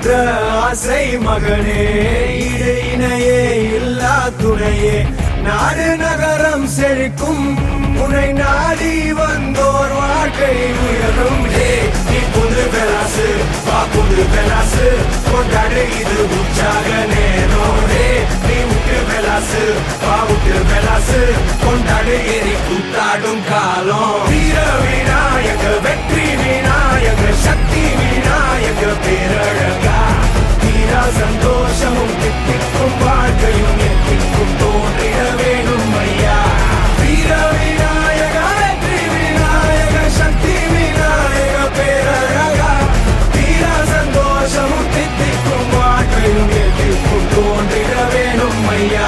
பெற்ற ஆசை மகனே, ஈடு இணையே இல்லா துணையே, நாடு நகரம் செழிக்கும் உன்னை நாடி வந்தோர் வாழ்க்கை உயரும். நீ புது பெலாசு வா புது பெலாசு கொண்டாடு இது உற்சாக நேரம். நீ விட்டு பெலாசு வா விட்டு பெலாசு கொண்டாடு எரி கூத்தாடும் காலம். வீர விநாயக வெற்றி விநாயக சக்தி விநாயக பேரழகா, வீரா சந்தோஷமும் தித்திக்கும் வாழ்க்கையும் எத்திக்கும் தோன்றிட வேணும் ஐயா. வீர விநாயக வெற்றி விநாயக சக்தி விநாயக பேரழகா, வீரா சந்தோஷமும் தித்திக்கும் வாழ்க்கையும் எத்திக்கும் தோன்றிட வேணும் ஐயா.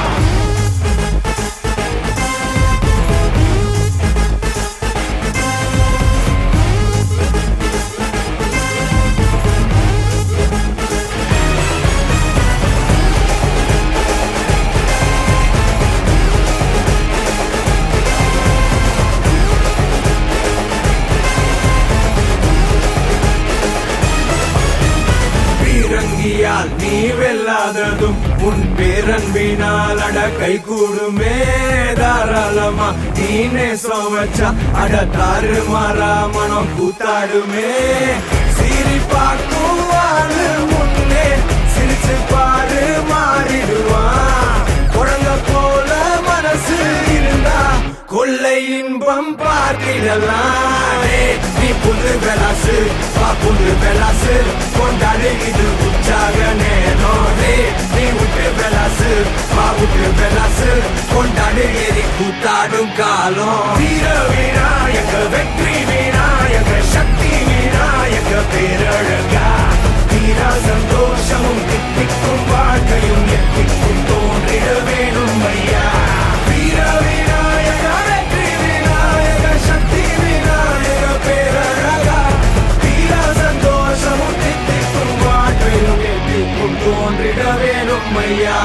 பீரங்கியால் நீ வெல்லாததும் உன் பேரன்பினால் அட கை கூடுமே. தாராளமா நீனே சோவச்சா அட தாறு மாறா மனம் கூத்தாடுமே. சீரி பார்க்கும் வாழு முன்னே சிரிச்சு பாரு மாறிடுவான். குழந்த போல மனசு இருந்தா கொள்ளை இன்பம் பார்த்திடலாம். நீ புது பெலாசு வா புது பெலாசு கொண்டாடு இது உற்சாக நேரம். நீ விட்டு பெலாசு வா விட்டு பெலாசு கொண்டாடு எரி கூத்தாடும் காலம். வீர விநாயக வெற்றி விநாயக சக்தி விநாயக பேரழகா, வீரா சந்தோஷமும் தித்திக்கும் வாழ்க்கையும் எத்திக்கும் தோன்றிட வேணும் ஐயா. வீர விநாயக வெற்றி விநாயக சக்தி விநாயக பேரழகா, வீரா சந்தோஷமும் தித்திக்கும் வாழ்க்கையும் எத்திக்கும் தோன்றிட வேணும் ஐயா.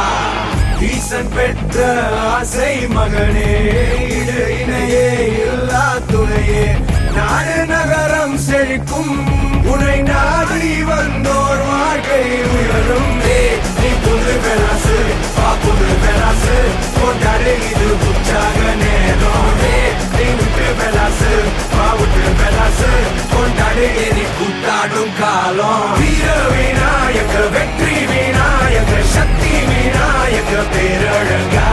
ஈசன் பெற்ற ஆசை மகனே, ஈடு இணையே இல்லா துணையே, நாடு நகரம் செழிக்கும் உன்னை நாடி வந்தோர் வாழ்க்கை உயரும். நீ புது பெலாசு வா புது பெலாசு கொண்டாடு இது உற்சாக நேரம். நீ விட்டு பெலாசு வா விட்டு பெலாசு கொண்டாடு எரி கூத்தாடும் காலம். வீர விநாயக வெற்றி விநாயக சக்தி விநாயக பேரழகா,